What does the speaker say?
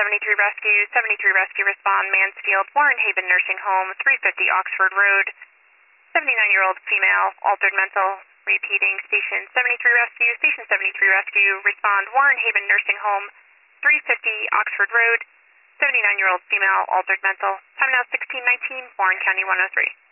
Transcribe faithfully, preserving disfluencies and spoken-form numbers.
seventy-three Rescue, seventy-three Rescue respond, Mansfield, Warren Haven Nursing Home, three fifty Oxford Road, seventy-nine-year-old female, altered mental, repeating, Station seventy-three Rescue, Station seventy-three Rescue, respond, Warren Haven Nursing Home, three fifty Oxford Road, seventy-nine-year-old female, altered mental, time now sixteen nineteen, Warren County one oh three.